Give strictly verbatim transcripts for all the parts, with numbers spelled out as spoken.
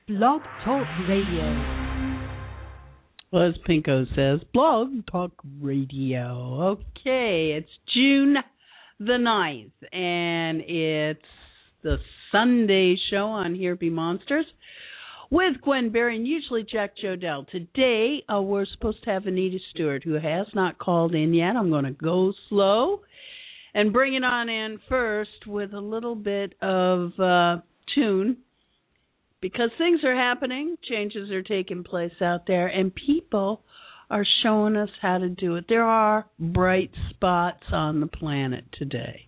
Blog Talk Radio. Well, as Pinko says, Blog Talk Radio. Okay, it's June the ninth, and it's the Sunday show on Here Be Monsters with Gwen Berry and usually Jack Jodell. Today, uh, we're supposed to have Anita Stewart, who has not called in yet. I'm going to go slow and bring it on in first with a little bit of uh, tune, because things are happening, changes are taking place out there, and people are showing us how to do it. There are bright spots on the planet today.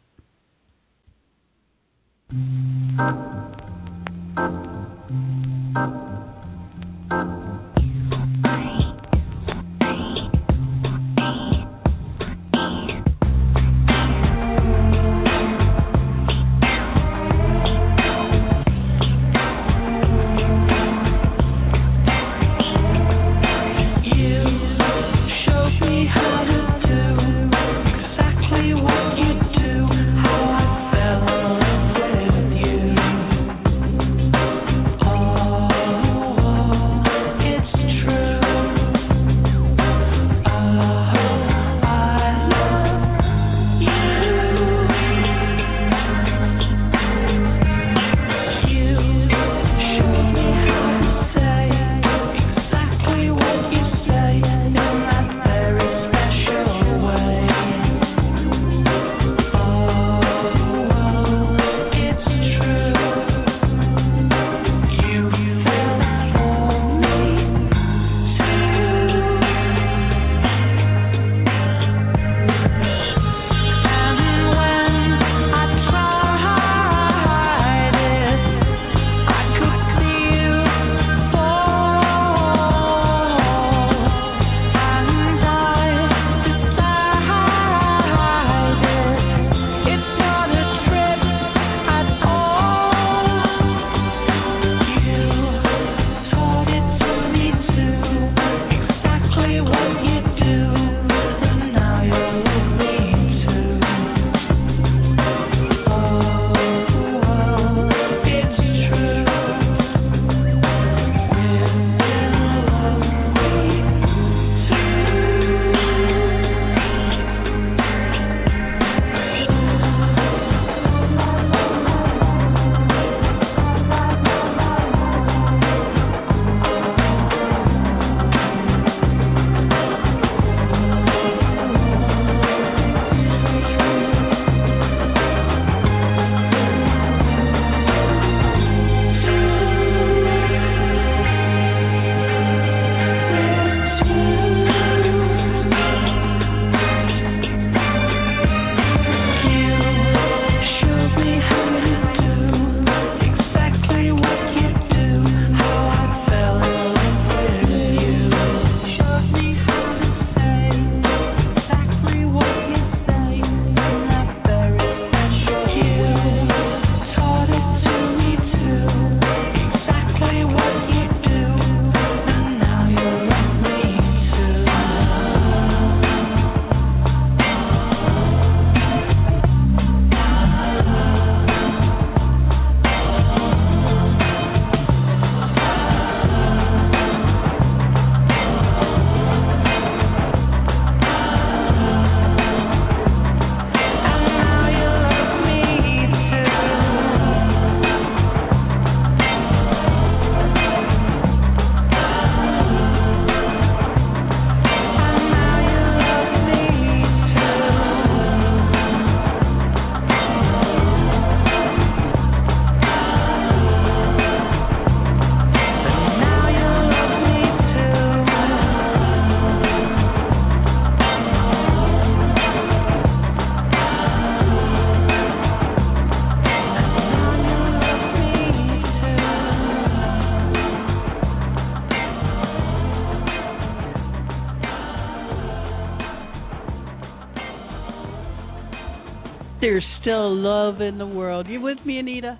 There's still love in the world. You with me, Anita?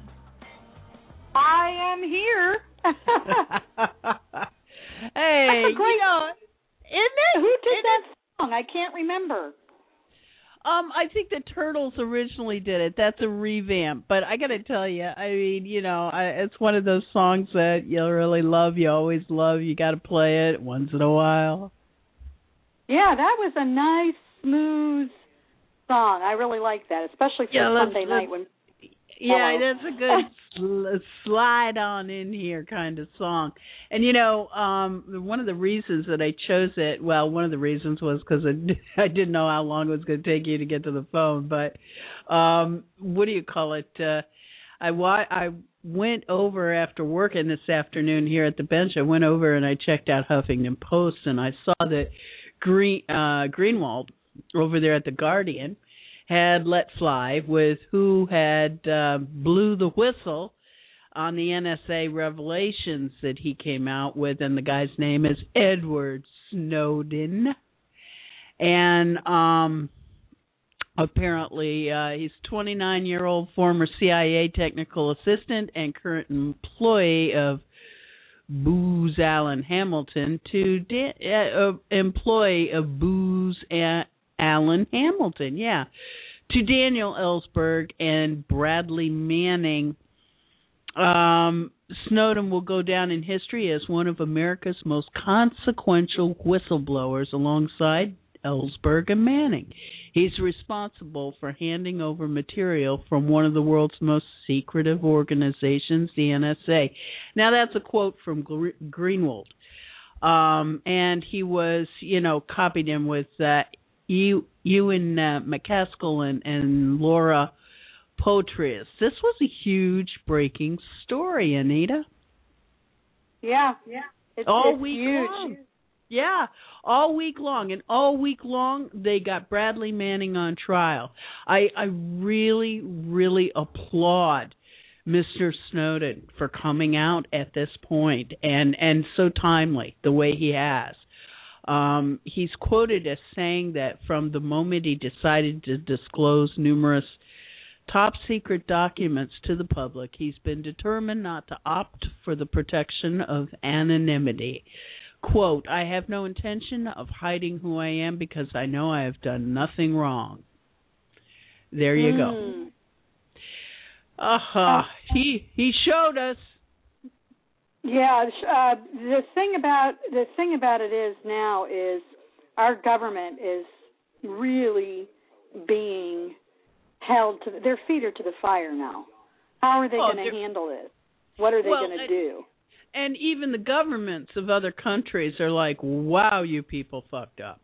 I am here. Hey, That's a great, you know, isn't it? Who did that song? I can't remember. Um, I think the Turtles originally did it. That's a revamp. But I got to tell you, I mean, you know, I, it's one of those songs that you'll really love. You always love. You got to play it once in a while. Yeah, that was a nice, smooth song. I really like that, especially for yeah, Sunday night when. Yeah, that's a good sl- slide on in here kind of song. And, you know, um, one of the reasons that I chose it, well, one of the reasons was because I, I didn't know how long it was going to take you to get to the phone. But um, what do you call it? Uh, I, wa- I went over after working this afternoon here at the bench. I went over and I checked out Huffington Post, and I saw that Green, uh, Greenwald over there at the Guardian had let fly with who had uh, blew the whistle on the N S A revelations that he came out with, and the guy's name is Edward Snowden. And um, apparently uh, he's a twenty-nine-year-old former C I A technical assistant and current employee of Booz Allen Hamilton to da- uh, employee of Booz and Allen Hamilton, yeah, to Daniel Ellsberg and Bradley Manning. Um, Snowden will go down in history as one of America's most consequential whistleblowers alongside Ellsberg and Manning. He's responsible for handing over material from one of the world's most secretive organizations, the N S A. Now, that's a quote from Greenwald. Um, and he was, you know, copied him with uh, You, Ewan uh, McCaskill and, and Laura Poitras. This was a huge breaking story, Anita. Yeah, yeah. It's, all it's week huge. long. Yeah, all week long. And all week long, they got Bradley Manning on trial. I, I really, really applaud Mister Snowden for coming out at this point and, and so timely the way he has. Um, he's quoted as saying that from the moment he decided to disclose numerous top-secret documents to the public, he's been determined not to opt for the protection of anonymity. Quote, I have no intention of hiding who I am because I know I have done nothing wrong. There you mm. go. Uh-huh. He, he showed us. Yeah, uh, the thing about the thing about it is now is our government is really being held to the, their feet are to the fire now. How are they oh, going to handle this? What are they well, going to do? And even the governments of other countries are like, "Wow, you people fucked up."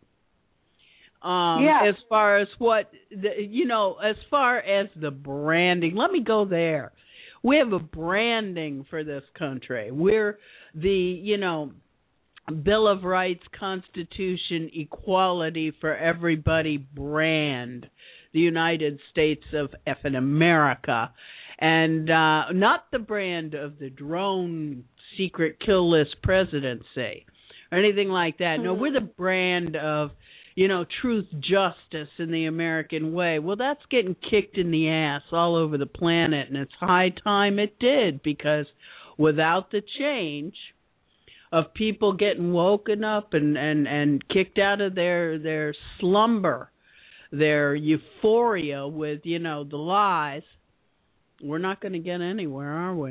Um, yeah. As far as what the, you know, as far as the branding, let me go there. We have a branding for this country. We're the, you know, Bill of Rights, Constitution, equality for everybody brand, the United States of effing America. And uh, not the brand of the drone secret kill list presidency or anything like that. No, we're the brand of, you know, truth, justice in the American way. Well, that's getting kicked in the ass all over the planet, and it's high time it did, because without the change of people getting woken up and, and, and kicked out of their, their slumber, their euphoria with, you know, the lies, we're not going to get anywhere, are we?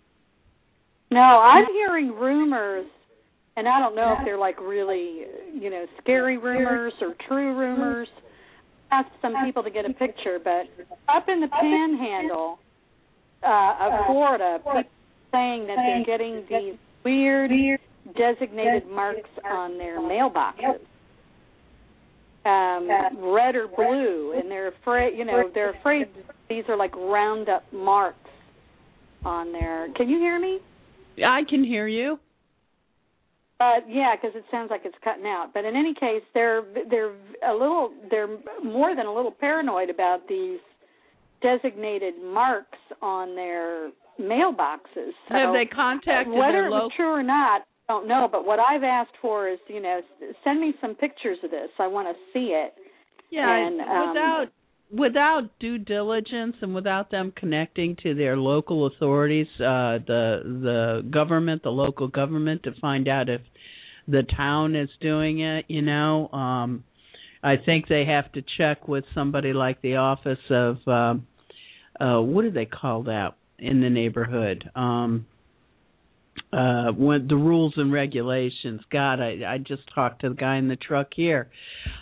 No, I'm hearing rumors. And I don't know if they're like really, you know, scary rumors or true rumors. I asked some people to get a picture, but up in the Panhandle uh, of Florida, people saying that they're getting these weird designated marks on their mailboxes, um, red or blue, and they're afraid, you know, they're afraid these are like Roundup marks on there. Can you hear me? I can hear you. Uh, yeah, because it sounds like it's cutting out. But in any case, they're they're a little they're more than a little paranoid about these designated marks on their mailboxes. So have they contacted whether their it was local? true or not, I don't know. But what I've asked for is, you know, send me some pictures of this. I want to see it. Yeah, and, um, without without due diligence and without them connecting to their local authorities, uh, the the government, the local government, to find out if the town is doing it, you know, um, I think they have to check with somebody like the office of, um, uh, what do they call that in the neighborhood? Um, uh, when the rules and regulations. God, I, I just talked to the guy in the truck here.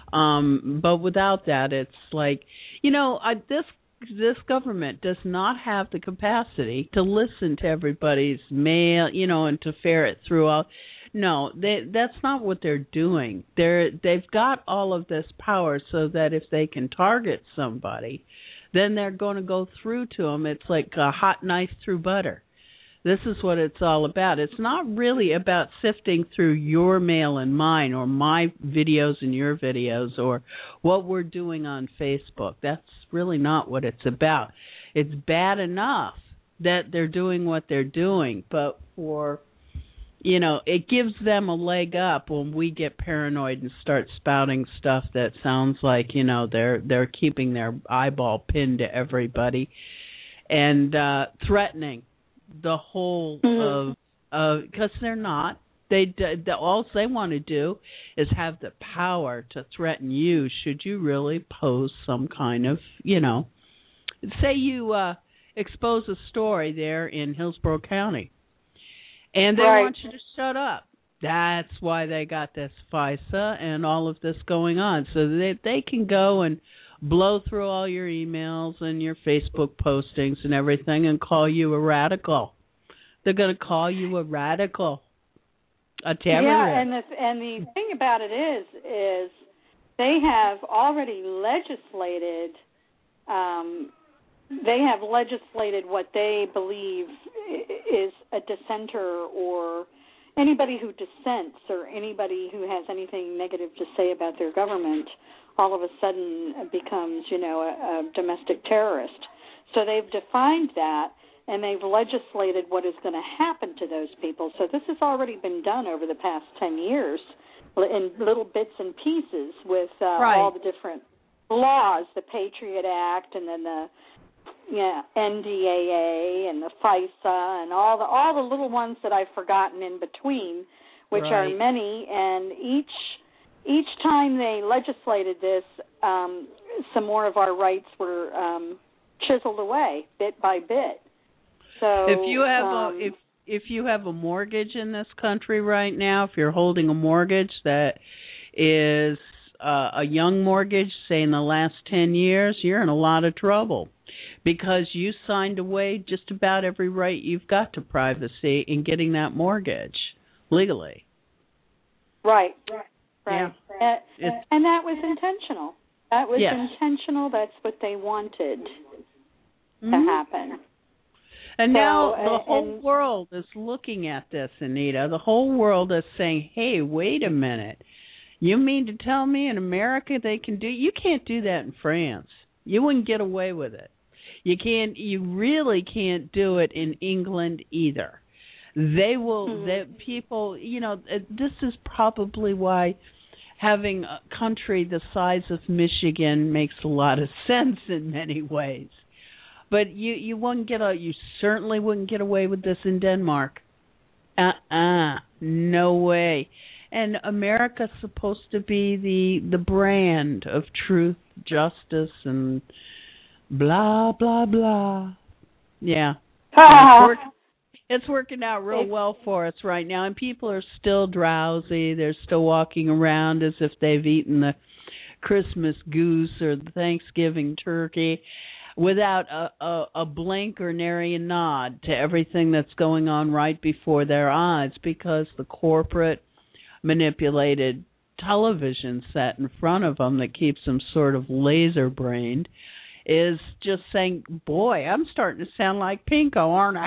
Um, but without that, it's like, you know, I, this this government does not have the capacity to listen to everybody's mail, you know, and to ferret through all. No, they, that's not what they're doing. They're they've got all of this power so that if they can target somebody, then they're going to go through to them. It's like a hot knife through butter. This is what it's all about. It's not really about sifting through your mail and mine, or my videos and your videos, or what we're doing on Facebook. That's really not what it's about. It's bad enough that they're doing what they're doing, but for, you know, it gives them a leg up when we get paranoid and start spouting stuff that sounds like, you know, they're they're keeping their eyeball pinned to everybody and uh, threatening the whole mm-hmm. of, because they're not. They, they all they want to do is have the power to threaten you should you really pose some kind of, you know, say you uh, expose a story there in Hillsborough County, and they right. want you to shut up. That's why they got this FISA and all of this going on, so that they can go and blow through all your emails and your Facebook postings and everything and call you a radical. They're going to call you a radical, a terrorist. Yeah, and the, and the thing about it is, is they have already legislated, um, they have legislated what they believe is a dissenter, or anybody who dissents, or anybody who has anything negative to say about their government all of a sudden becomes, you know, a, a domestic terrorist. So they've defined that, and they've legislated what is going to happen to those people. So this has already been done over the past ten years in little bits and pieces with uh, right. all the different laws, the Patriot Act, and then the yeah, N D A A and the FISA, and all the all the little ones that I've forgotten in between, which right. are many, and each Each time they legislated this, um, some more of our rights were um, chiseled away bit by bit. So if you have um, a if if you have a mortgage in this country right now, if you're holding a mortgage that is uh, a young mortgage, say in the last ten years, you're in a lot of trouble because you signed away just about every right you've got to privacy in getting that mortgage legally. Right. Right. Right. Yeah. Uh, and that was intentional. That was yes. intentional. That's what they wanted mm-hmm. to happen. And so, now the uh, whole and, world is looking at this, Anita. The whole world is saying, hey, wait a minute. You mean to tell me in America they can do... You can't do that in France. You wouldn't get away with it. You can't. You really can't do it in England either. They will... mm-hmm. They, people, you know, this is probably why... having a country the size of Michigan makes a lot of sense in many ways. But you, you wouldn't get a you certainly wouldn't get away with this in Denmark. Uh-uh. No way. And America's supposed to be the the brand of truth, justice, and blah, blah, blah. Yeah. It's, work, it's working out real well for us right now, and people are still drowsy. They're still walking around as if they've eaten the Christmas goose or the Thanksgiving turkey without a, a, a blink or nary a nod to everything that's going on right before their eyes, because the corporate manipulated television set in front of them that keeps them sort of laser-brained is just saying, boy, I'm starting to sound like Pinko, aren't I?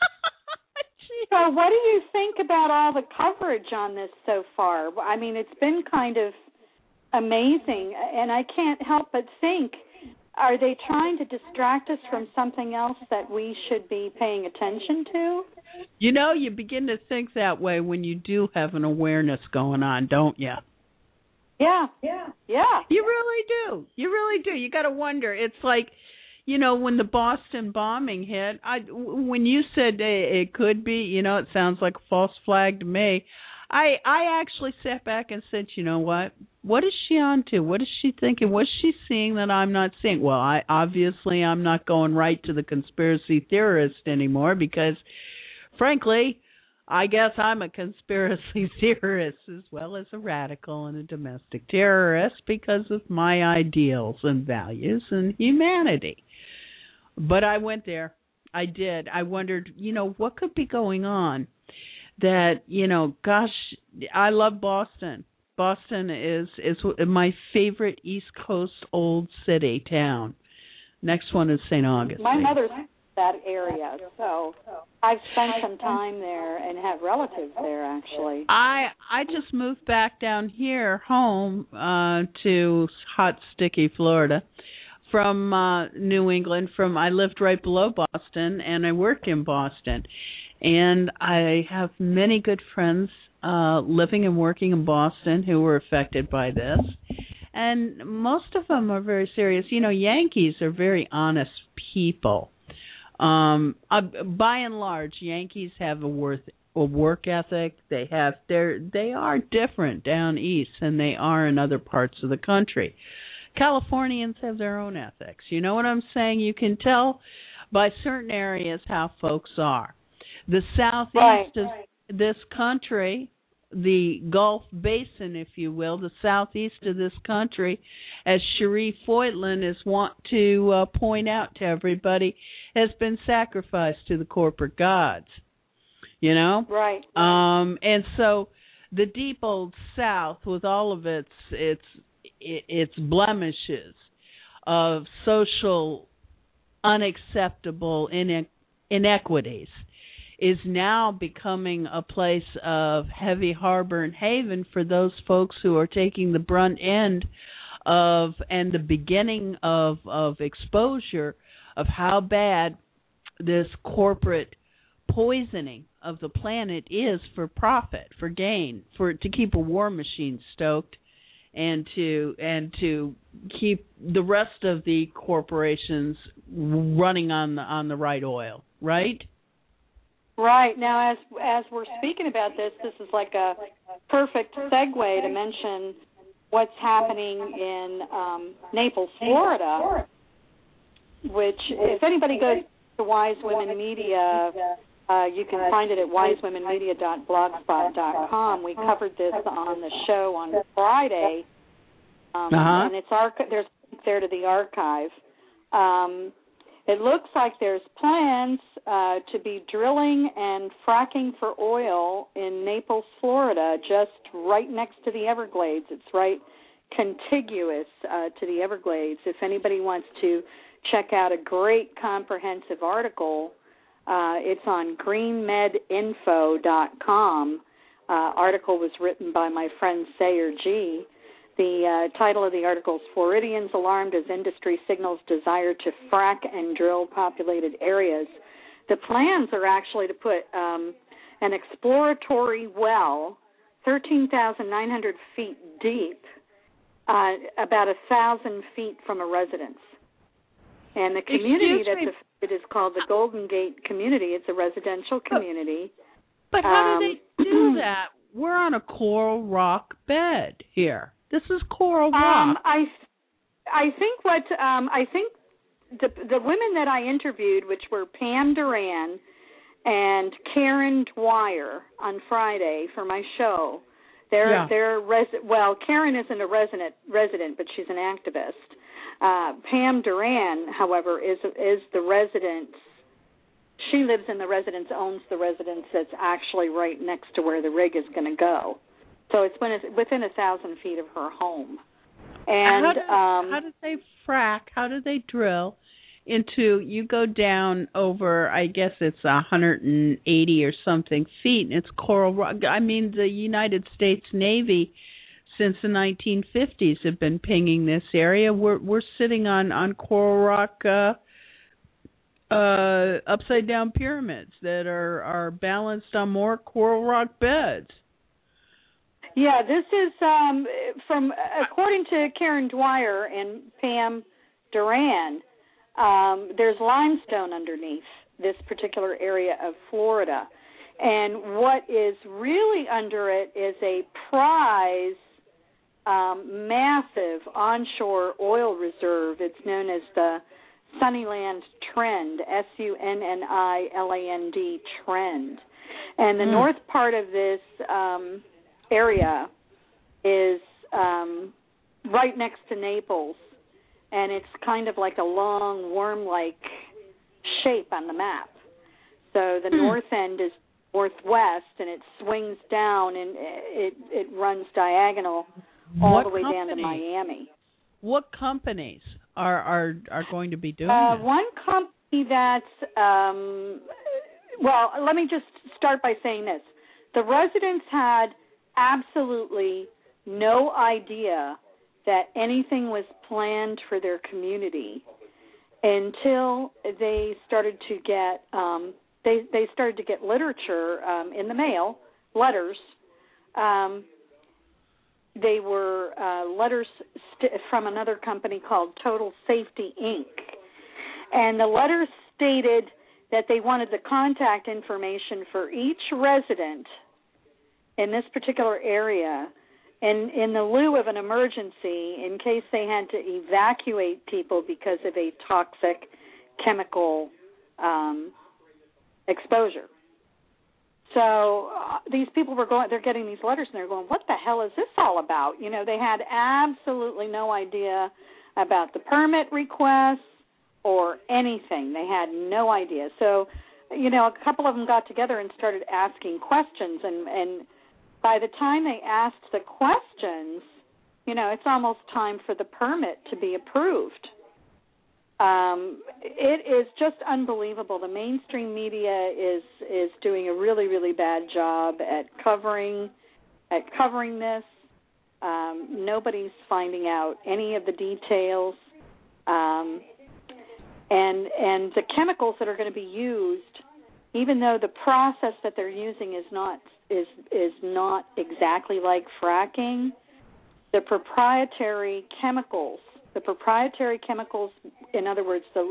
So what do you think about all the coverage on this so far? I mean, it's been kind of amazing, and I can't help but think, are they trying to distract us from something else that we should be paying attention to? You know, you begin to think that way when you do have an awareness going on, don't you? Yeah, yeah, yeah. You really do. You really do. You got to wonder. It's like, you know, when the Boston bombing hit, I, when you said it could be, you know, it sounds like a false flag to me. I I actually sat back and said, you know what? What is she on to? What is she thinking? What's she seeing that I'm not seeing? Well, I obviously I'm not going right to the conspiracy theorist anymore because, frankly, I guess I'm a conspiracy theorist as well as a radical and a domestic terrorist because of my ideals and values and humanity. But I went there. I did. I wondered, you know, what could be going on that, you know, gosh, I love Boston. Boston is, is my favorite East Coast old city town. Next one is Saint Augustine. My mother's that area, so I've spent some time there and have relatives there, actually. I I just moved back down here home uh, to hot, sticky Florida from uh, New England. From I lived right below Boston, and I worked in Boston. And I have many good friends uh, living and working in Boston who were affected by this. And most of them are very serious. You know, Yankees are very honest people. Um, uh, by and large, Yankees have a worth a work ethic. They have they're they are different down east than they are in other parts of the country. Californians have their own ethics. You know what I'm saying? You can tell by certain areas how folks are. The southeast right, of right. this country, the Gulf Basin, if you will, the southeast of this country, as Cherie Foytlin is want to uh, point out to everybody, has been sacrificed to the corporate gods. You know, right? Um, and so the deep old South, with all of its its its blemishes of social unacceptable ine- inequities, is now becoming a place of heavy harbor and haven for those folks who are taking the brunt end of and the beginning of of exposure of how bad this corporate poisoning of the planet is for profit, for gain, for to keep a war machine stoked and to and to keep the rest of the corporations running on the on the right oil, right? Right. Now, as as we're speaking about this, this is like a perfect segue to mention what's happening in um, Naples, Florida, which, if anybody goes to Wise Women Media, uh, you can find it at wise women media dot blogspot dot com. We covered this on the show on Friday, um, uh-huh. and it's archi- there's a link there to the archive. Um, It looks like there's plans uh, to be drilling and fracking for oil in Naples, Florida, just right next to the Everglades. It's right contiguous uh, to the Everglades. If anybody wants to check out a great comprehensive article, uh, it's on green med info dot com. Uh, article was written by my friend Sayer G. The uh, title of the article is Floridians Alarmed as Industry Signals Desire to Frack and Drill Populated Areas. The plans are actually to put um, an exploratory well thirteen thousand nine hundred feet deep, uh, about one thousand feet from a residence. And the community Excuse that's me. affected is called the Golden Gate Community. It's a residential community. But how Um, do they do that? We're on a coral rock bed here. This is coral rock. Um, I, I think what um, I think the the women that I interviewed, which were Pam Duran and Karen Dwyer on Friday for my show, they're Yeah. they're resi- well, Karen isn't a resident resident, but she's an activist. Uh, Pam Duran, however, is is the resident. She lives in the residence, owns the residence that's actually right next to where the rig is going to go. So it's within a thousand feet of her home. And how do, um, how do they frack? How do they drill into? You go down over, I guess it's one hundred eighty or something feet, and it's coral rock. I mean, the United States Navy, since the nineteen fifties, have been pinging this area. We're we're sitting on on coral rock. Uh, uh, upside down pyramids that are, are balanced on more coral rock beds. Yeah, this is um, from, according to Karen Dwyer and Pam Duran, um, there's limestone underneath this particular area of Florida. And what is really under it is a prize, um, massive onshore oil reserve. It's known as the Sunnyland Trend, S U N N I L A N D Trend. And the mm. north part of this um, area is um, right next to Naples, and it's kind of like a long, worm-like shape on the map. So the mm. north end is northwest, and it swings down, and it it runs diagonal all what the way company? down to Miami. What companies are are, are going to be doing uh, this? One company that's, um, well, let me just start by saying this. The residents had absolutely no idea that anything was planned for their community until they started to get um, they they started to get literature um, in the mail, letters. Um, they were uh, letters st- from another company called Total Safety Incorporated. And the letters stated that they wanted the contact information for each resident in this particular area, and in the lieu of an emergency, in case they had to evacuate people because of a toxic chemical um, exposure. So uh, these people were going, they're getting these letters, and they're going, what the hell is this all about? You know, they had absolutely no idea about the permit requests or anything. They had no idea. So, you know, a couple of them got together and started asking questions, and, and by the time they asked the questions, you know, it's almost time for the permit to be approved. Um, it is just unbelievable. The mainstream media is is doing a really, really bad job at covering at covering this. Um, nobody's finding out any of the details, um, and and the chemicals that are going to be used, even though the process that they're using is not is is not exactly like fracking, the proprietary chemicals. The proprietary chemicals, in other words, the,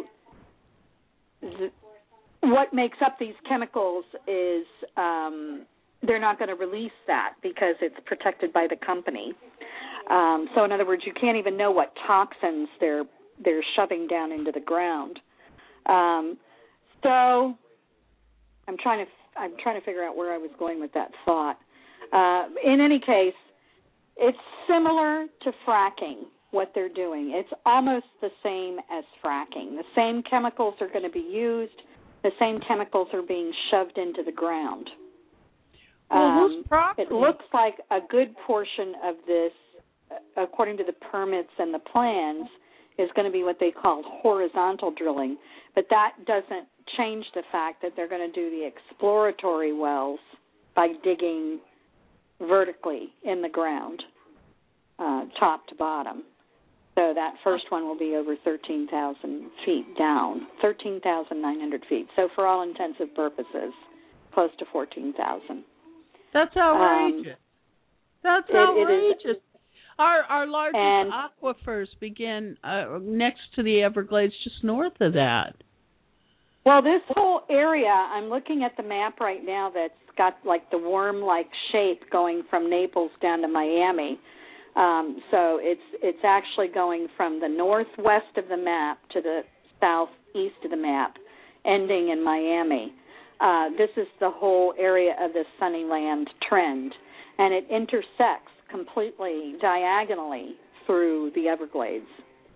the what makes up these chemicals is um, they're not going to release that because it's protected by the company. Um, so, in other words, you can't even know what toxins they're they're shoving down into the ground. Um, so, I'm trying to I'm trying to figure out where I was going with that thought. Uh, in any case, it's similar to fracking. What they're doing. It's almost the same as fracking. The same chemicals are going to be used. The same chemicals are being shoved into the ground. Well, um, whose property? It looks like a good portion of this, according to the permits and the plans, is going to be what they call horizontal drilling. But that doesn't change the fact that they're going to do the exploratory wells by digging vertically in the ground, uh, top to bottom. So that first one will be over thirteen thousand feet down, thirteen thousand nine hundred feet. So for all intensive purposes, close to fourteen thousand. That's outrageous. Um, That's it, outrageous. It is, our our largest and, aquifers begin uh, next to the Everglades, just north of that. Well, this whole area, I'm looking at the map right now that's got like the worm-like shape going from Naples down to Miami. Um, so it's it's actually going from the northwest of the map to the southeast of the map, ending in Miami. Uh, this is the whole area of the Sunnyland Trend, and it intersects completely diagonally through the Everglades.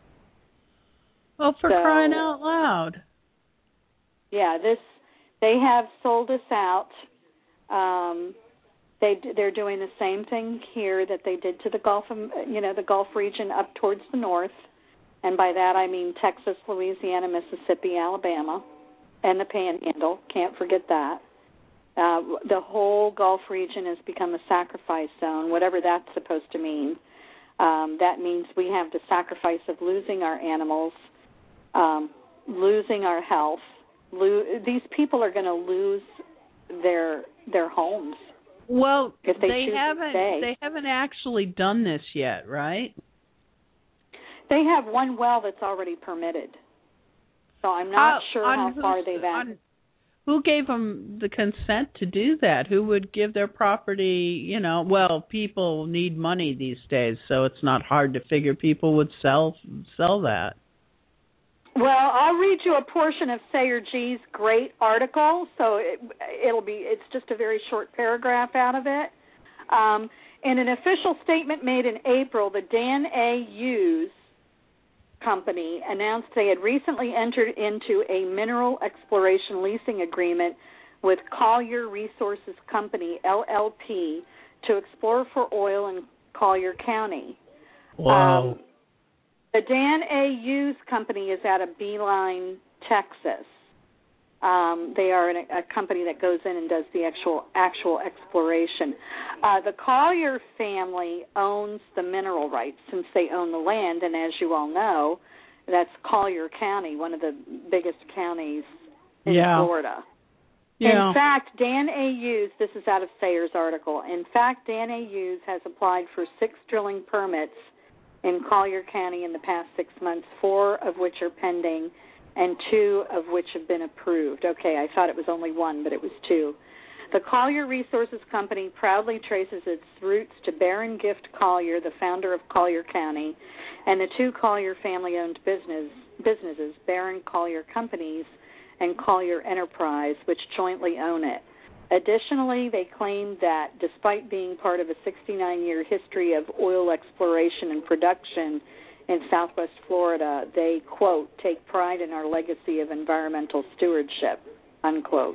Well, for so, crying out loud. Yeah, this they have sold us out. Um, They they're doing the same thing here that they did to the Gulf, you know, the Gulf region up towards the north, and by that I mean Texas, Louisiana, Mississippi, Alabama, and the Panhandle. Can't forget that. Uh, the whole Gulf region has become a sacrifice zone, whatever that's supposed to mean. Um, that means we have the sacrifice of losing our animals, um, losing our health. Lo- these people are going to lose their their homes. Well, if they, they haven't they haven't actually done this yet, right? They have one well that's already permitted. So I'm not uh, sure how far they've on, who gave them the consent to do that? Who would give their property, you know, well, people need money these days, so it's not hard to figure people would sell sell that. Well, I'll read you a portion of Sayer G's great article, so it, it'll be, it's just a very short paragraph out of it. Um, in an official statement made in April, the Dan A. Hughes Company announced they had recently entered into a mineral exploration leasing agreement with Collier Resources Company, L L P, to explore for oil in Collier County. Wow. Um, the Dan A. Hughes Company is out of Beeline, Texas. Um, they are an, a company that goes in and does the actual actual exploration. Uh, the Collier family owns the mineral rights since they own the land, and as you all know, that's Collier County, one of the biggest counties in yeah. Florida. Yeah. In fact, Dan A. Hughes, this is out of Sayer's article, in fact, Dan A. Hughes has applied for six drilling permits in Collier County in the past six months, four of which are pending, and two of which have been approved. Okay, I thought it was only one, but it was two. The Collier Resources Company proudly traces its roots to Baron Gift Collier, the founder of Collier County, and the two Collier family-owned business, businesses, Baron Collier Companies and Collier Enterprise, which jointly own it. Additionally, they claim that despite being part of a sixty-nine year history of oil exploration and production in Southwest Florida, they, quote, take pride in our legacy of environmental stewardship, unquote.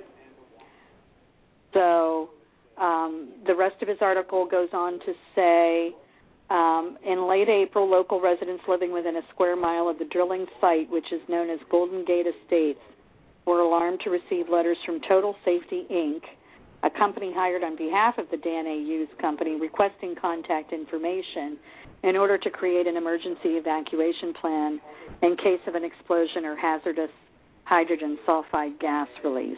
So um, the rest of his article goes on to say, um, in late April, local residents living within a square mile of the drilling site, which is known as Golden Gate Estates, were alarmed to receive letters from Total Safety, Incorporated, a company hired on behalf of the Dan A. Hughes Company, requesting contact information in order to create an emergency evacuation plan in case of an explosion or hazardous hydrogen sulfide gas release.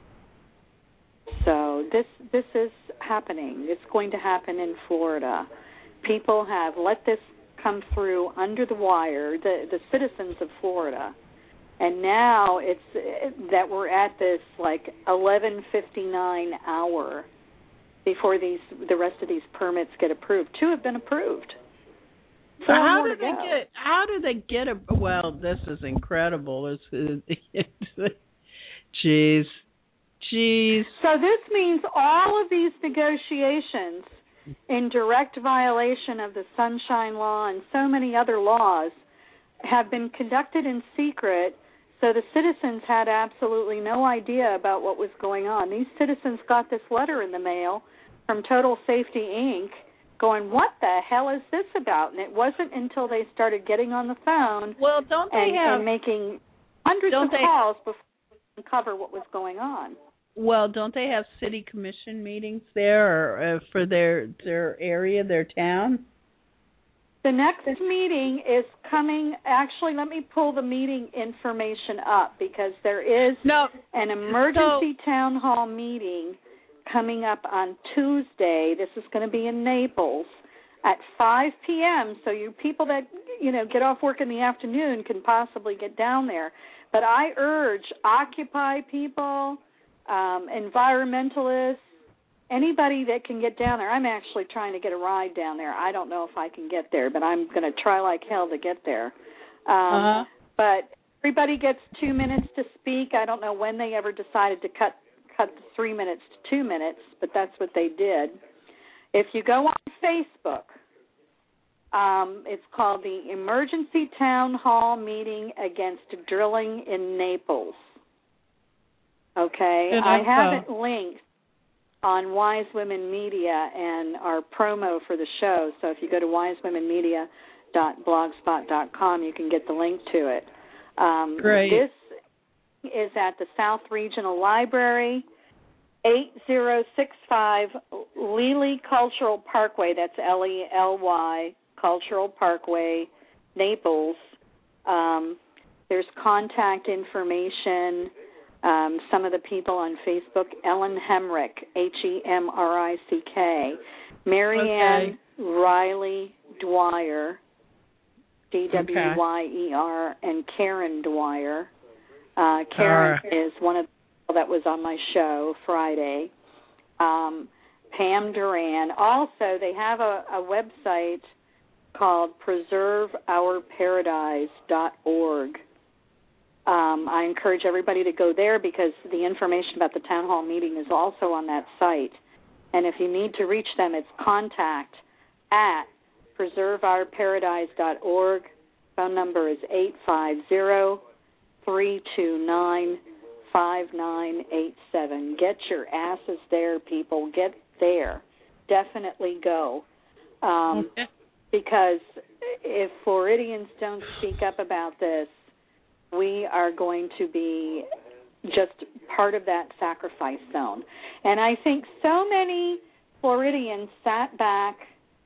So this this is happening. It's going to happen in Florida. People have let this come through under the wire, the, the citizens of Florida. And now it's that we're at this like eleven fifty-nine hour before these the rest of these permits get approved. Two have been approved. So how do they get? How do they get a? Well, this is incredible. It's, it's jeez, jeez. So this means all of these negotiations, in direct violation of the Sunshine Law and so many other laws, have been conducted in secret. So the citizens had absolutely no idea about what was going on. These citizens got this letter in the mail from Total Safety, Incorporated, going, what the hell is this about? And it wasn't until they started getting on the phone well, don't they and, have, and making hundreds of they, calls before they could cover what was going on. Well, don't they have city commission meetings there or, uh, for their their area, their town? The next meeting is coming. Actually, let me pull the meeting information up because there is no, an emergency so, town hall meeting coming up on Tuesday. This is going to be in Naples at five p.m. So you people that, you know, get off work in the afternoon can possibly get down there. But I urge Occupy people, um, environmentalists, anybody that can get down there. I'm actually trying to get a ride down there. I don't know if I can get there, but I'm going to try like hell to get there. Um, uh-huh. But everybody gets two minutes to speak. I don't know when they ever decided to cut cut the three minutes to two minutes, but that's what they did. If you go on Facebook, um, it's called the Emergency Town Hall Meeting Against Drilling in Naples. Okay? I have it linked on Wise Women Media and our promo for the show. So if you go to wise women media dot blogspot dot com, you can get the link to it. Um, Great. This is at the South Regional Library, eight zero six five Lely Cultural Parkway. That's L E L Y, Cultural Parkway, Naples. Um, there's contact information. Um, some of the people on Facebook, Ellen Hemrick, H E M R I C K, Marianne okay. Riley Dwyer, D W Y E R, and Karen Dwyer. Uh, Karen right. is one of that was on my show Friday. Um, Pam Duran. Also, they have a, a website called preserve our paradise dot org. Um, I encourage everybody to go there because the information about the town hall meeting is also on that site. And if you need to reach them, it's contact at preserve our paradise dot org. Phone number is eight five zero, three two nine, five nine eight seven. Get your asses there, people. Get there. Definitely go. Um, okay. Because if Floridians don't speak up about this, we are going to be just part of that sacrifice zone. And I think so many Floridians sat back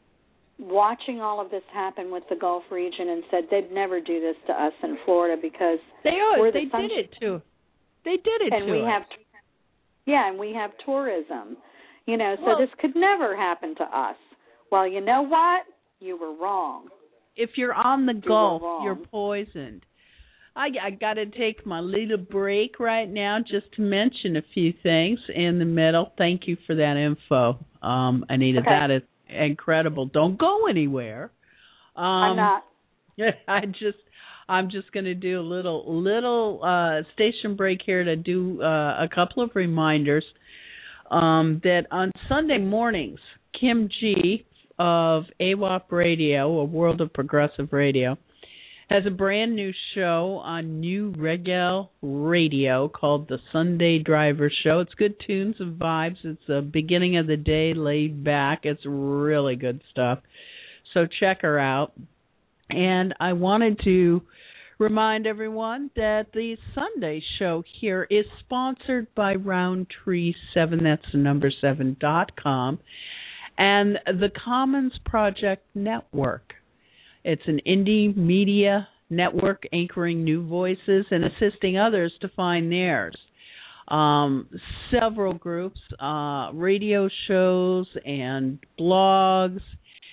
watching all of this happen with the Gulf region and said they'd never do this to us in Florida because they are. we're They the did it too. They did it and to we us. have, yeah, and we have tourism. You know, so well, this could never happen to us. Well, you know what? You were wrong. If you're on the you Gulf, wrong. you're poisoned. I, I got to take my little break right now just to mention a few things in the middle. Thank you for that info, um, Anita. Okay. That is incredible. Don't go anywhere. Um, I'm not. I just, I'm just going to do a little, little uh, station break here to do uh, a couple of reminders um, that on Sunday mornings, Kim G of A W A P Radio, a World of Progressive Radio, has a brand new show on New Regel Radio called The Sunday Driver Show. It's good tunes and vibes. It's the beginning of the day, laid back. It's really good stuff. So check her out. And I wanted to remind everyone that the Sunday show here is sponsored by Roundtree seven, that's the number seven, dot com, and the Commons Project Network. It's an indie media network anchoring new voices and assisting others to find theirs. Um, several groups, uh, radio shows and blogs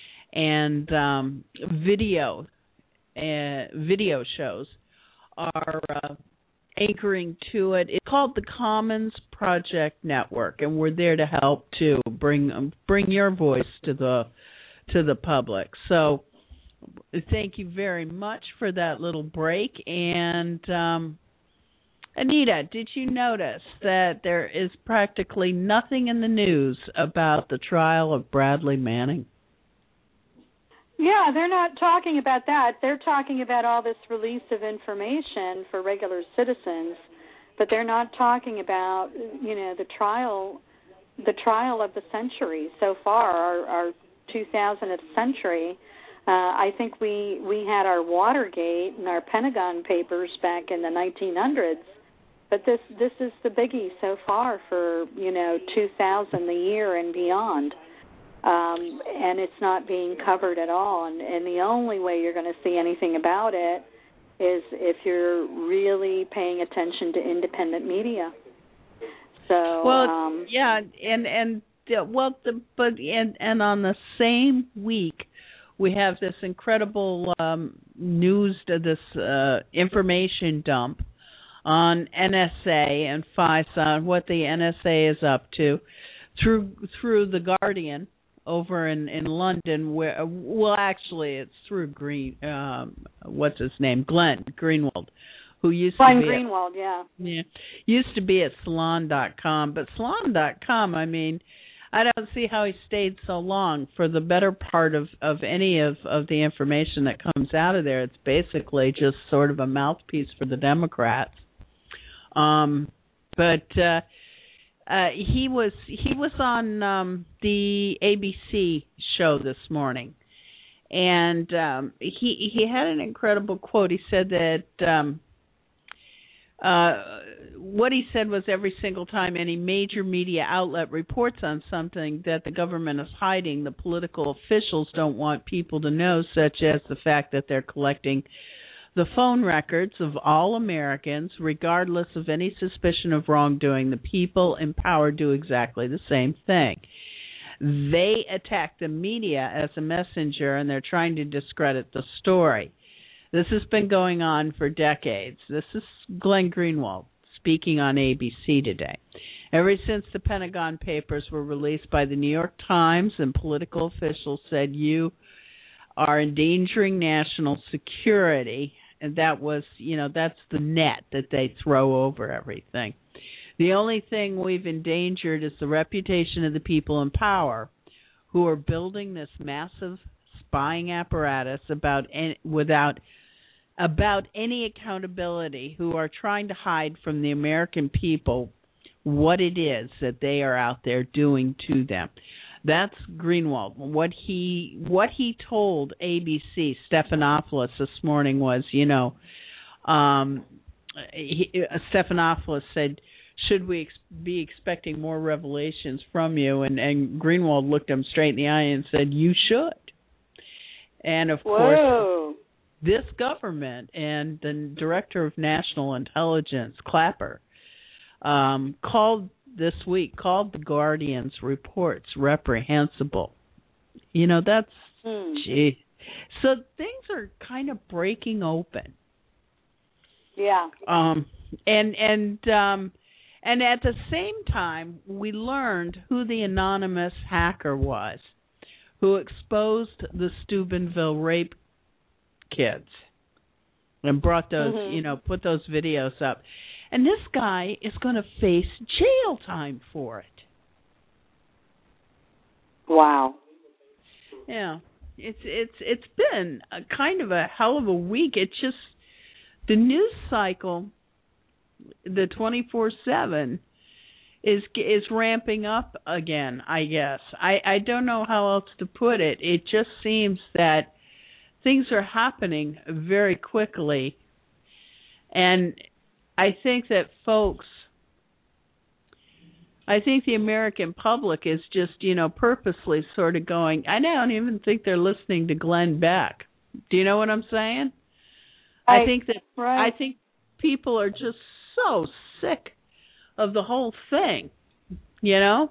and um, video uh, video shows are uh, anchoring to it. It's called the Commons Project Network, and we're there to help to bring um, bring your voice to the to the public. So thank you very much for that little break. And um, Anita, did you notice that there is practically nothing in the news about the trial of Bradley Manning? Yeah, they're not talking about that. They're talking about all this release of information for regular citizens, but they're not talking about, you know, the trial, the trial of the century so far, our, our two thousandth century. Uh, I think we we had our Watergate and our Pentagon Papers back in the nineteen hundreds, but this this is the biggie so far for, you know, two thousand the year and beyond. Um, and it's not being covered at all. And, and the only way you're going to see anything about it is if you're really paying attention to independent media. So, well, um, yeah, and and uh, well, the, but and and on the same week, we have this incredible um, news, this uh, information dump on N S A and FISA and what the N S A is up to through through the Guardian over in, in London, where, well, actually, it's through Green, um, what's his name, Glenn Greenwald, who used Glenn to be Greenwald, at, yeah. yeah, used to be at Salon dot com, but Salon dot com, I mean, I don't see how he stayed so long. For the better part of, of any of, of the information that comes out of there, it's basically just sort of a mouthpiece for the Democrats. Um, but uh, uh, he was he was on um, the A B C show this morning, and um, he he had an incredible quote. He said that um, uh, what he said was every single time any major media outlet reports on something that the government is hiding, the political officials don't want people to know, such as the fact that they're collecting the phone records of all Americans, regardless of any suspicion of wrongdoing. The people in power do exactly the same thing. They attack the media as a messenger, and they're trying to discredit the story. This has been going on for decades. This is Glenn Greenwald speaking on A B C today. Ever since the Pentagon Papers were released by the New York Times and political officials said you are endangering national security, and that was, you know, that's the net that they throw over everything. The only thing we've endangered is the reputation of the people in power who are building this massive spying apparatus about any, without about any accountability, who are trying to hide from the American people what it is that they are out there doing to them. That's Greenwald. What he what he told A B C, Stephanopoulos, this morning was, you know, um, he, Stephanopoulos said, should we ex- be expecting more revelations from you? And, and Greenwald looked him straight in the eye and said, you should. And, of Whoa. course, this government and the Director of National Intelligence, Clapper, um, called this week, called the Guardian's reports reprehensible. You know, that's, hmm. gee. So things are kind of breaking open. Yeah. Um, and, and, um, and at the same time, we learned who the anonymous hacker was who exposed the Steubenville rape kids and brought those, mm-hmm. you know, put those videos up. And this guy is going to face jail time for it. Wow. Yeah. It's it's it's been a kind of a hell of a week. It's just the news cycle, the twenty-four seven is is ramping up again, I guess. I, I don't know how else to put it. It just seems that things are happening very quickly. And I think that folks, I think the American public is just, you know, purposely sort of going, I don't even think they're listening to Glenn Beck. Do you know what I'm saying? I, I think that right. I think people are just so sick of the whole thing, you know?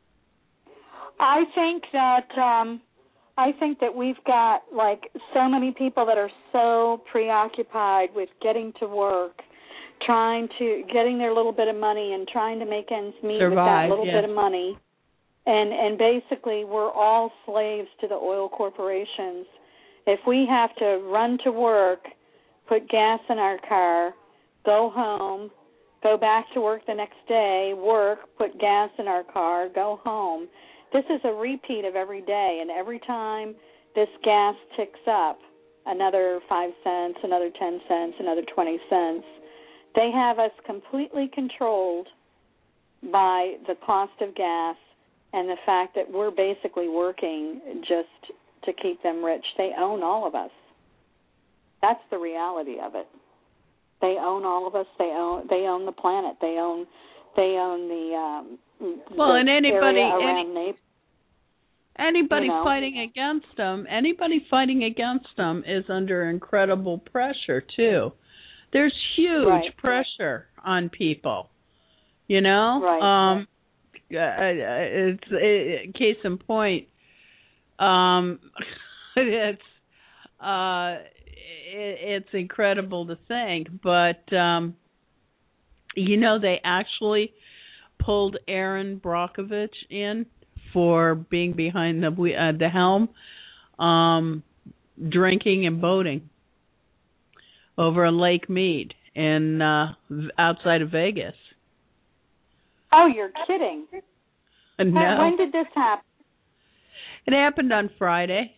I think that um, I think that we've got like so many people that are so preoccupied with getting to work, trying to getting their little bit of money and trying to make ends meet Survive, with that little yeah. bit of money, and and basically we're all slaves to the oil corporations. If we have to run to work, put gas in our car, go home, go back to work the next day, work, put gas in our car, go home. This is a repeat of every day, and every time this gas ticks up, another five cents, another ten cents, another twenty cents, they have us completely controlled by the cost of gas and the fact that we're basically working just to keep them rich. They own all of us. That's the reality of it. They own all of us. They own. They own the planet. They own. They own the. Um, well, the and anybody, area around any, anybody you know. fighting against them, anybody fighting against them is under incredible pressure too. There's huge right. pressure on people. You know. Right. Um, it's it, case in point. Um, it's. Uh, It's incredible to think, but, um, you know, they actually pulled Aaron Brockovich in for being behind the uh, the helm, um, drinking and boating over on Lake Mead in uh, outside of Vegas. Oh, you're kidding. No. When did this happen? It happened on Friday.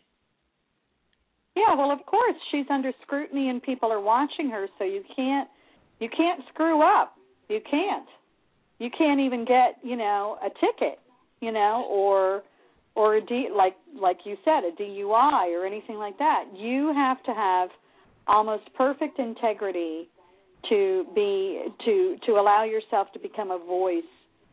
Yeah, well, of course, she's under scrutiny and people are watching her, so you can't you can't screw up. You can't. You can't even get, you know, a ticket, you know, or or a D, like like you said, a D U I or anything like that. You have to have almost perfect integrity to be to to allow yourself to become a voice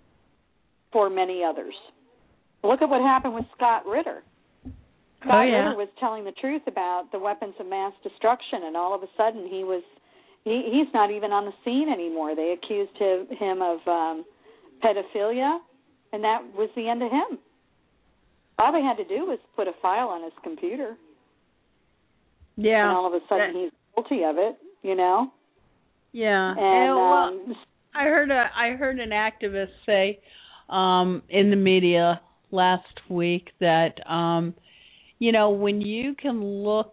for many others. Look at what happened with Scott Ritter. Scott oh, yeah. Ritter was telling the truth about the weapons of mass destruction, and all of a sudden he was he, he's not even on the scene anymore. They accused him, him of um, pedophilia, and that was the end of him. All they had to do was put a file on his computer. Yeah. And all of a sudden that, he's guilty of it, you know? Yeah. And well, um, I heard a I heard an activist say um, in the media last week that um, you know, when you can look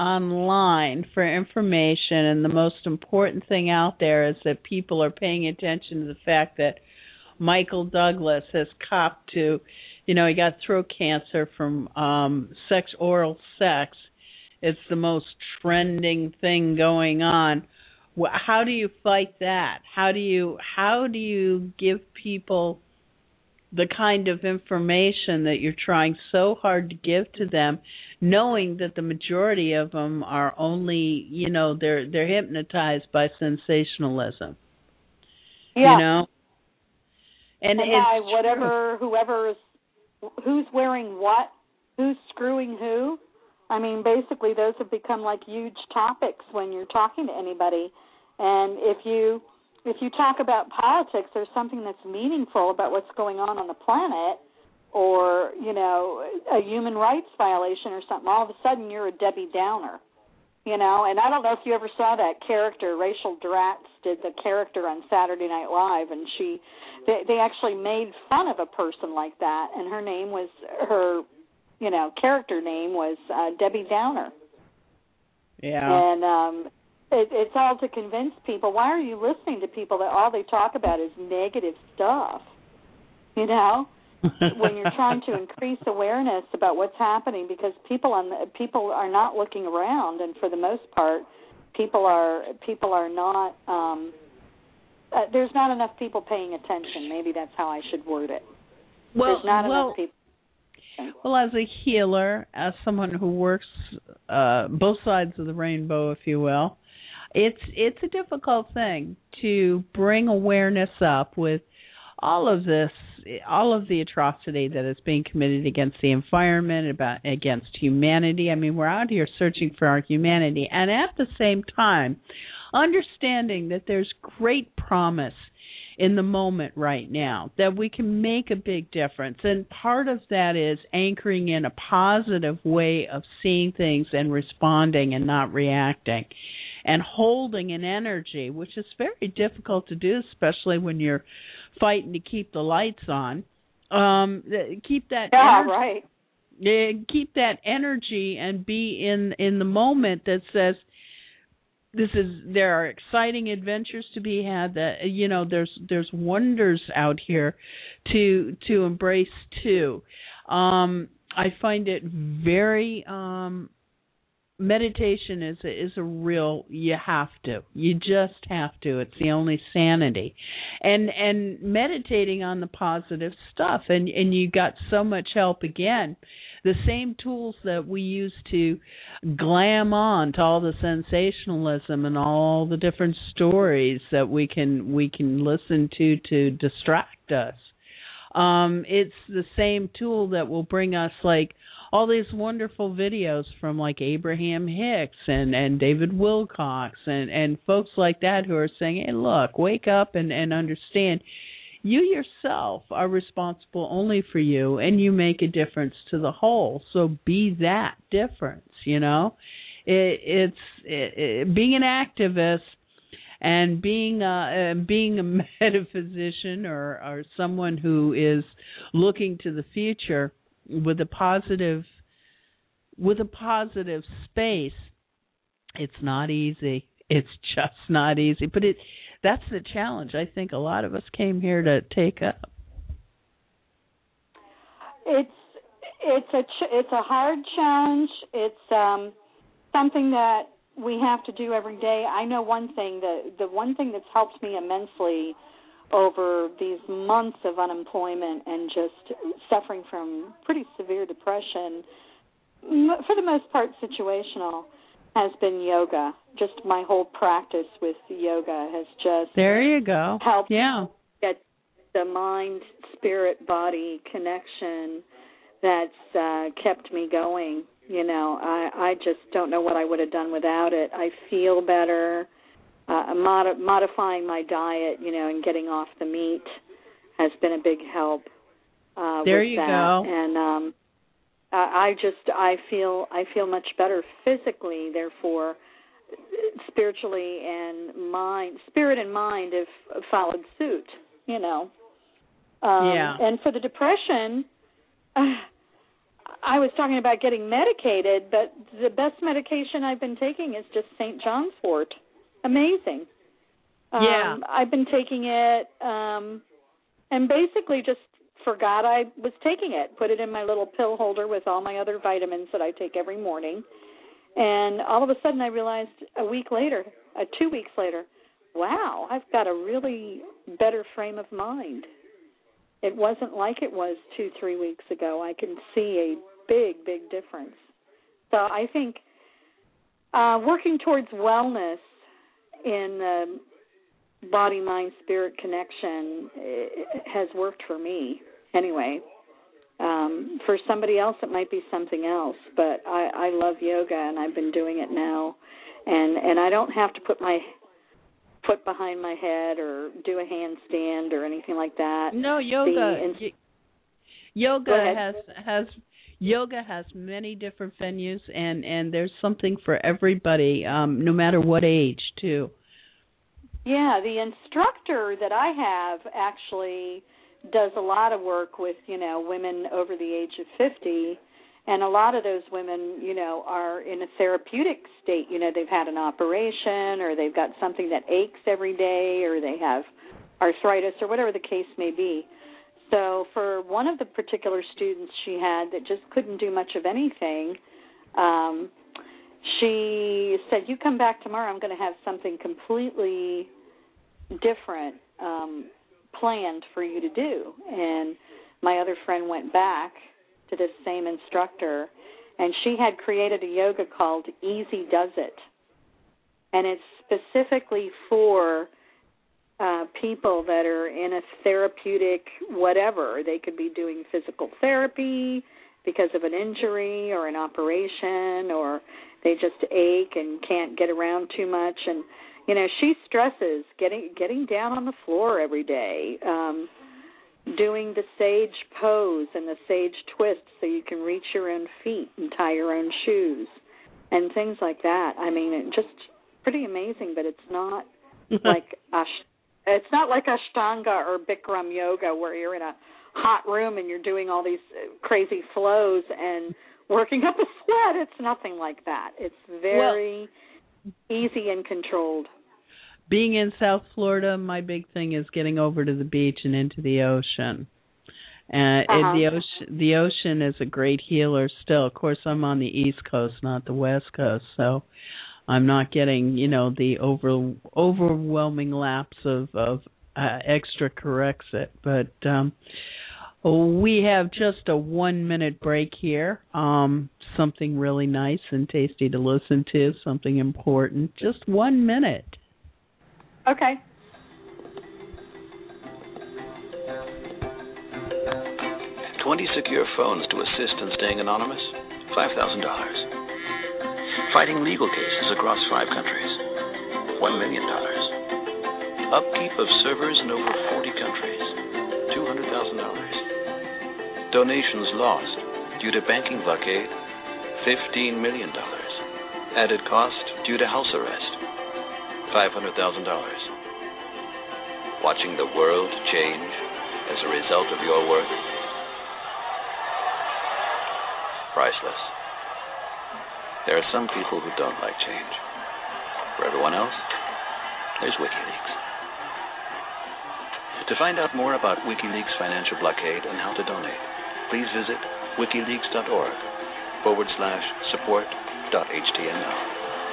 online for information, and the most important thing out there is that people are paying attention to the fact that Michael Douglas has copped to, you know, he got throat cancer from um, sex, oral sex. It's the most trending thing going on. How do you fight that? How do you how do you give people the kind of information that you're trying so hard to give to them, knowing that the majority of them are only, you know, they're they're hypnotized by sensationalism. Yeah. You know? And, and it's by whatever, true. whoever's, who's wearing what, who's screwing who. I mean, basically, those have become like huge topics when you're talking to anybody. And if you if you talk about politics, there's something that's meaningful about what's going on on the planet, or, you know, a human rights violation or something, all of a sudden you're a Debbie Downer, you know. And I don't know if you ever saw that character, Rachel Dratz did the character on Saturday Night Live, and she they, they actually made fun of a person like that, and her name was, her, you know, character name was uh, Debbie Downer. Yeah. And um, it, it's all to convince people. Why are you listening to people that all they talk about is negative stuff? You know, when you're trying to increase awareness about what's happening, because people on the, people are not looking around, and for the most part, people are people are not. Um, uh, there's not enough people paying attention. Maybe that's how I should word it. Well, there's not well, enough people. Well, as a healer, as someone who works uh, both sides of the rainbow, if you will, it's it's a difficult thing to bring awareness up with all of this, all of the atrocity that is being committed against the environment, about against humanity. I mean, we're out here searching for our humanity, and at the same time, understanding that there's great promise in the moment right now, that we can make a big difference. And part of that is anchoring in a positive way of seeing things and responding and not reacting, and holding an energy, which is very difficult to do, especially when you're fighting to keep the lights on. Um, keep that yeah, energy, right. Keep that energy and be in, in the moment that says, This is there are exciting adventures to be had. That, you know, there's there's wonders out here to to embrace too. Um, I find it very um, meditation is a, is a real, you have to you just have to. It's the only sanity, and and meditating on the positive stuff, and and you got so much help again. The same tools that we use to glam on to all the sensationalism and all the different stories that we can we can listen to to distract us. Um, it's the same tool that will bring us like all these wonderful videos from like Abraham Hicks and, and David Wilcox and, and folks like that who are saying, hey, look, wake up and, and understand. You yourself are responsible only for you, and you make a difference to the whole. So be that difference, you know. It, it's it, it, being an activist and being a, uh, being a metaphysician or, or someone who is looking to the future with a positive with a positive space. It's not easy. It's just not easy, but it. That's the challenge I think a lot of us came here to take up. It's it's a ch- it's a hard challenge. It's um, something that we have to do every day. I know one thing, the the one thing that's helped me immensely over these months of unemployment and just suffering from pretty severe depression, for the most part situational, has been yoga. Just my whole practice with yoga has just there you go helped yeah. get the mind, spirit, body connection that's uh, kept me going. You know, I, I just don't know what I would have done without it. I feel better. Uh, mod- modifying my diet, you know, and getting off the meat has been a big help. Uh, there with you that. go. And um, I just I feel I feel much better physically. Therefore, spiritually and mind, spirit and mind have followed suit, you know. Um, yeah. And for the depression, uh, I was talking about getting medicated, but the best medication I've been taking is just Saint John's wort. Amazing. Um, yeah. I've been taking it um, and basically just forgot I was taking it, put it in my little pill holder with all my other vitamins that I take every morning. And all of a sudden I realized a week later, uh, two weeks later, wow, I've got a really better frame of mind. It wasn't like it was two, three weeks ago. I can see a big, big difference. So I think uh, working towards wellness in the body, mind, spirit connection has worked for me anyway. Um, for somebody else, it might be something else, but I, I love yoga, and I've been doing it now, and, and I don't have to put my foot behind my head or do a handstand or anything like that. No, yoga. The, y- yoga has has yoga has many different venues, and, and there's something for everybody, um, no matter what age, too. Yeah, the instructor that I have actually does a lot of work with, you know, women over the age of fifty, and a lot of those women, you know, are in a therapeutic state. You know, they've had an operation, or they've got something that aches every day, or they have arthritis, or whatever the case may be. So for one of the particular students she had that just couldn't do much of anything, um, she said, you come back tomorrow, I'm going to have something completely different um, planned for you to do. And my other friend went back to this same instructor, and she had created a yoga called Easy Does It. And it's specifically for uh, people that are in a therapeutic whatever. They could be doing physical therapy because of an injury or an operation, or they just ache and can't get around too much. And, you know, she stresses getting getting down on the floor every day, um, doing the sage pose and the sage twist so you can reach your own feet and tie your own shoes and things like that. I mean, it just pretty amazing, but it's not like ash- it's not like Ashtanga or Bikram yoga where you're in a hot room and you're doing all these crazy flows and working up a sweat. It's nothing like that. It's very well, easy and controlled. Being in South Florida, my big thing is getting over to the beach and into the ocean. Uh, uh-huh. the ocean, the ocean is a great healer still. Of course, I'm on the East Coast, not the West Coast, so I'm not getting, you know, the over overwhelming lapse of, of uh, extra Corexit. But um, we have just a one-minute break here. Um, something really nice and tasty to listen to, something important. Just one minute. Okay. twenty secure phones to assist in staying anonymous, five thousand dollars. Fighting legal cases across five countries, one million dollars. Upkeep of servers in over forty countries, two hundred thousand dollars. Donations lost due to banking blockade, fifteen million dollars. Added cost due to house arrest, five hundred thousand dollars. Watching the world change as a result of your work? Priceless. There are some people who don't like change. For everyone else, there's WikiLeaks. To find out more about WikiLeaks' financial blockade and how to donate, please visit wikileaks.org forward slash support dot html.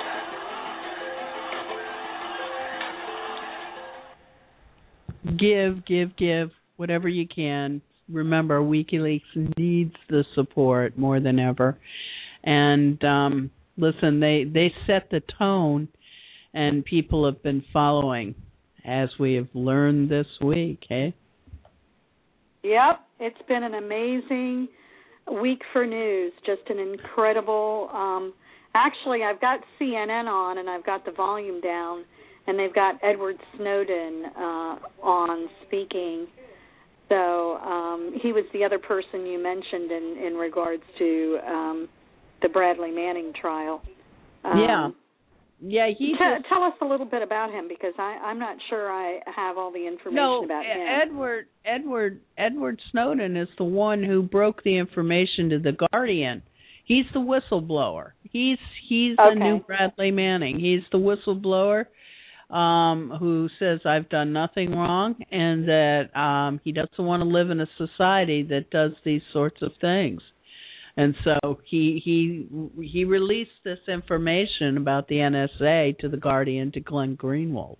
Give, give, give, whatever you can. Remember, WikiLeaks needs the support more than ever. And um, listen, they, they set the tone, and people have been following, as we have learned this week, eh? Yep, it's been an amazing week for news, just an incredible... Um, actually, I've got C N N on, and I've got the volume down, and they've got Edward Snowden uh, on speaking. So um, he was the other person you mentioned in, in regards to um, the Bradley Manning trial. Um, yeah. Yeah, he T- just, tell us a little bit about him, because I, I'm not sure I have all the information no, about him. Edward Edward Edward Snowden is the one who broke the information to the Guardian. He's the whistleblower. He's he's Okay. the new Bradley Manning. He's the whistleblower um, who says I've done nothing wrong, and that um, he doesn't want to live in a society that does these sorts of things. And so he he he released this information about the N S A to the Guardian, to Glenn Greenwald.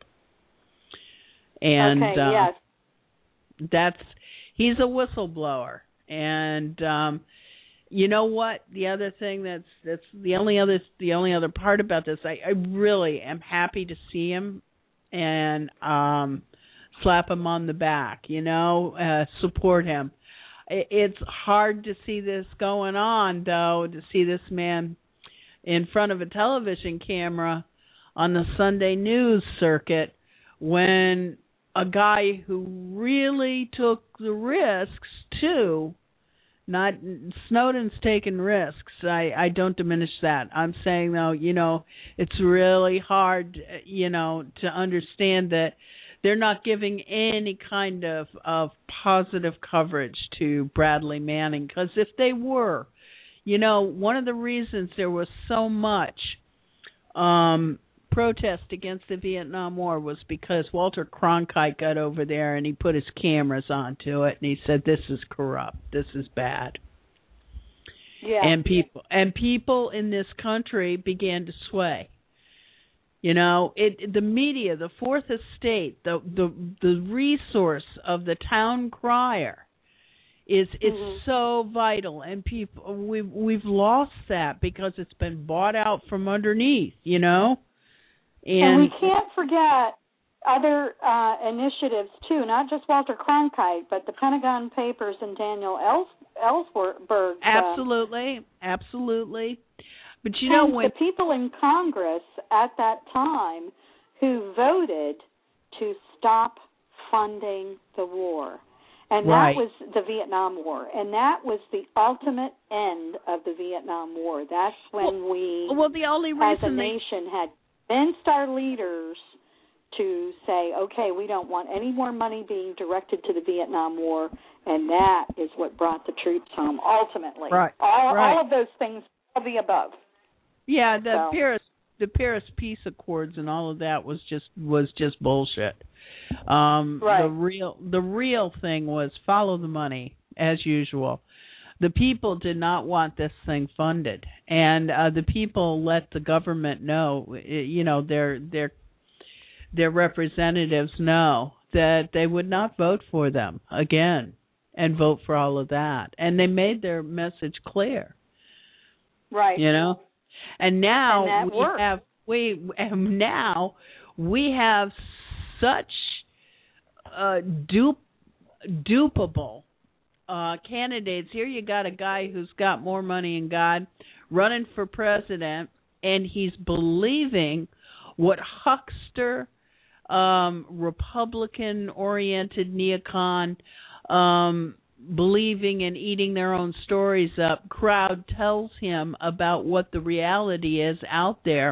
And okay, uh, yes. that's he's a whistleblower. And um, you know what? The other thing that's that's the only other the only other part about this, I, I really am happy to see him and um, slap him on the back. You know, uh, support him. It's hard to see this going on, though, to see this man in front of a television camera on the Sunday news circuit when a guy who really took the risks, too, not Snowden's taking risks. I, I don't diminish that. I'm saying, though, you know, it's really hard, you know, to understand that they're not giving any kind of, of positive coverage to Bradley Manning, because if they were, you know, one of the reasons there was so much um, protest against the Vietnam War was because Walter Cronkite got over there and he put his cameras onto it and he said, "This is corrupt. This is bad." Yeah. And people and people in this country began to sway. You know, it the media, the Fourth Estate, the the the resource of the town crier is is mm-hmm. so vital, and people we we've, we've lost that because it's been bought out from underneath. You know, and, and we can't forget other uh, initiatives too, not just Walter Cronkite, but the Pentagon Papers and Daniel Els- Ellsberg. Absolutely, uh, absolutely. But you know, when the people in Congress at that time who voted to stop funding the war, and right. that was the Vietnam War, and that was the ultimate end of the Vietnam War. That's when well, we, well, the only reason as a they... nation, had convinced our leaders to say, okay, we don't want any more money being directed to the Vietnam War, and that is what brought the troops home ultimately. Right. All, right. all of those things, all the above. Yeah, the so. Paris, the Paris Peace Accords and all of that was just was just bullshit. Um, right. The real the real thing was follow the money as usual. The people did not want this thing funded, and uh, the people let the government know, you know, their their their representatives know that they would not vote for them again and vote for all of that, and they made their message clear. Right. You know. And now and that we worked. have we and now we have such uh, dupe, dupable uh, candidates. Here you got a guy who's got more money than God running for president, and he's believing what huckster, um, Republican-oriented neocon, um, believing and eating their own stories up crowd tells him about what the reality is out there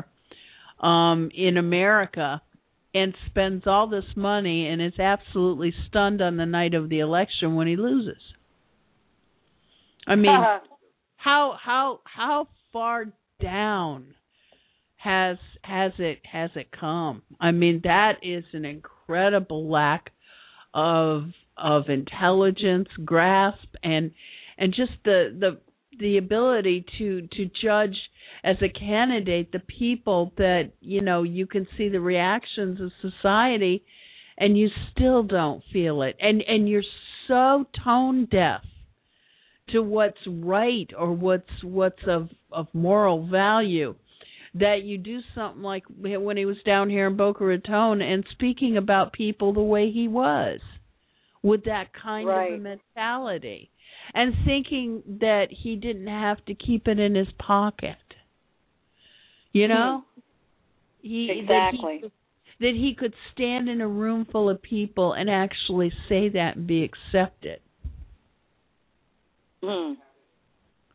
um, in America, and spends all this money and is absolutely stunned on the night of the election when he loses. I mean, uh-huh. how how how far down has has it has it come? I mean, that is an incredible lack of of intelligence, grasp, and and just the the the ability to to judge as a candidate the people that, you know, you can see the reactions of society and you still don't feel it, and and you're so tone deaf to what's right or what's what's of of moral value that you do something like when he was down here in Boca Raton and speaking about people the way he was, with that kind right. of a mentality, and thinking that he didn't have to keep it in his pocket. You know? He, exactly. That he, that he could stand in a room full of people and actually say that and be accepted. Hmm.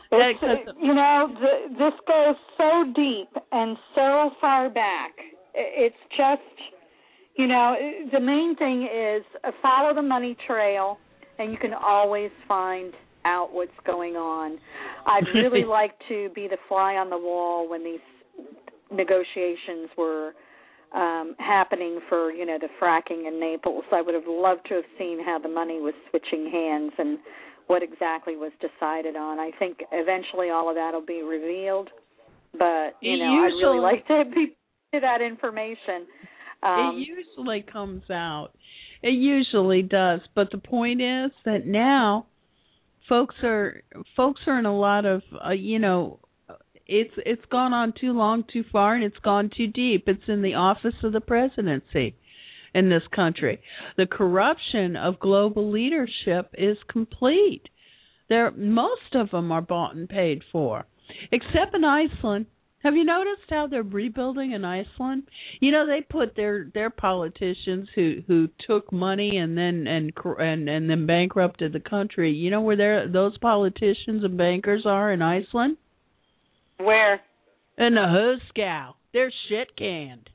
It's, you know, the, this goes so deep and so far back. It's just, you know, the main thing is follow the money trail, and you can always find out what's going on. I'd really like to be the fly on the wall when these negotiations were um, happening for, you know, the fracking in Naples. I would have loved to have seen how the money was switching hands and what exactly was decided on. I think eventually all of that will be revealed, but, you know, I'd really like to be to that information. Um, it usually comes out. It usually does, but the point is that now folks are folks are in a lot of, uh, you know, It's it's gone on too long, too far, and it's gone too deep. It's in the office of the presidency in this country. The corruption of global leadership is complete. There, most of them are bought and paid for, except in Iceland. Have you noticed how they're rebuilding in Iceland? You know, they put their, their politicians who, who took money and then and and and then bankrupted the country. You know where their those politicians and bankers are in Iceland? Where? In the Hooskow. They're shit canned.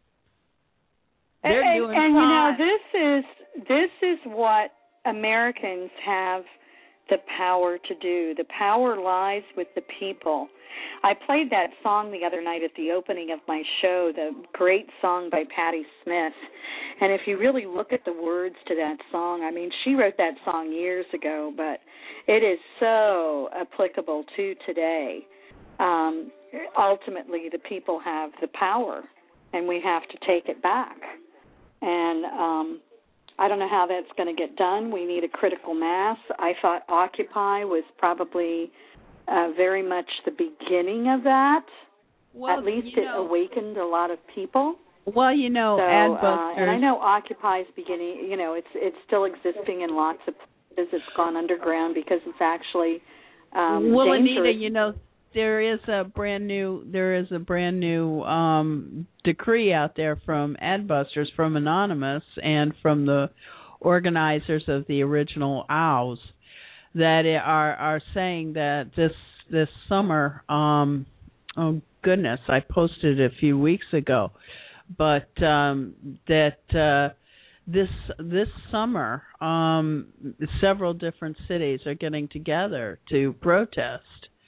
They're and, doing and you know, fine. this is this is what Americans have the power to do. The power lies with the people. I played that song the other night at the opening of my show, the great song by Patti Smith. And if you really look at the words to that song, I mean, she wrote that song years ago, but it is so applicable to today. Um, ultimately, the people have the power, and we have to take it back. And um, I don't know how that's going to get done. We need a critical mass. I thought Occupy was probably uh, very much the beginning of that. Well, At least you it know, awakened a lot of people. Well, you know, so, Adbusters. Uh, and I know Occupy's beginning, you know, it's it's still existing in lots of places. It's gone underground because it's actually um, well, dangerous. Anita, you know, there is a brand new there is a brand new um, decree out there from Adbusters, from Anonymous, and from the organizers of the original Owls that are are saying that this this summer, um, oh goodness, I posted it a few weeks ago, but um, that uh, this this summer, um, several different cities are getting together to protest.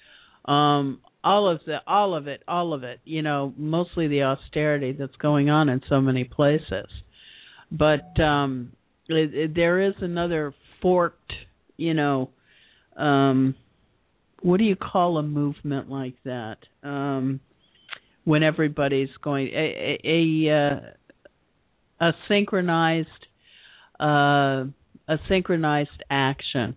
Um, all of the, all of it, all of it, you know, mostly the austerity that's going on in so many places. But um, it, it, there is another forked, you know, um, what do you call a movement like that? Um, when everybody's going, a a, a, a synchronized, uh, a synchronized action.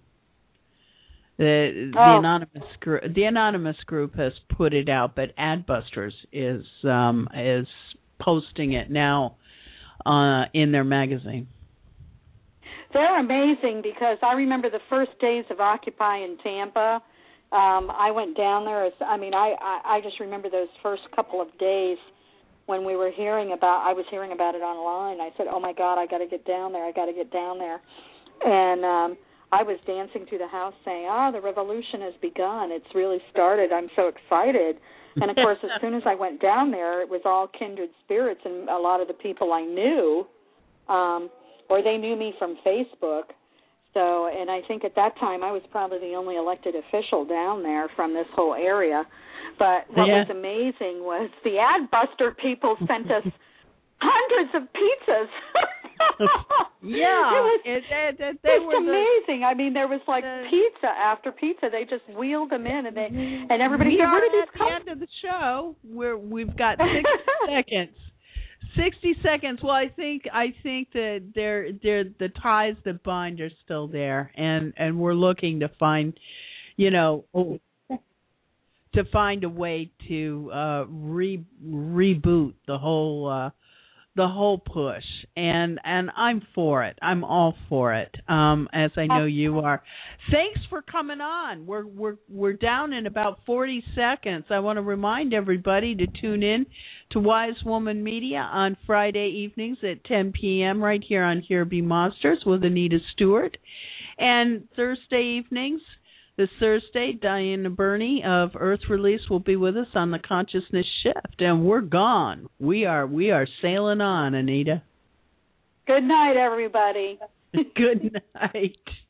The, the oh. anonymous group, the anonymous group has put it out, but Adbusters is um, is posting it now uh, in their magazine. They're amazing because I remember the first days of Occupy in Tampa. Um, I went down there. As, I mean, I, I I just remember those first couple of days when we were hearing about. I was hearing about it online. I said, "Oh my God, I got to get down there. I got to get down there," and um, I was dancing through the house saying, "Ah, the revolution has begun. It's really started. I'm so excited." And, of course, as soon as I went down there, it was all kindred spirits, and a lot of the people I knew, um, or they knew me from Facebook. So, and I think at that time I was probably the only elected official down there from this whole area. But what yeah. was amazing was the Adbuster people sent us hundreds of pizzas. yeah, it was it, it, it, they just were amazing. The, I mean, there was like the, pizza after pizza. They just wheeled them in, and they and everybody we said, are "Where did these at come?" the end of the show. We're we've got sixty seconds. Sixty seconds. Well, I think I think that they're, they're, the ties that bind are still there, and, and we're looking to find, you know, to find a way to uh, re reboot the whole uh, the whole push, and and I'm for it. I'm all for it. Um, as I know you are. Thanks for coming on. We're we're we're down in about forty seconds. I want to remind everybody to tune in to Wise Woman Media on Friday evenings at ten p.m. right here on Here Be Monsters with Anita Stewart, and Thursday evenings This Thursday, Diana Burney of Earth Release will be with us on the Consciousness Shift, and we're gone. We are we are sailing on, Anita. Good night, everybody. Good night.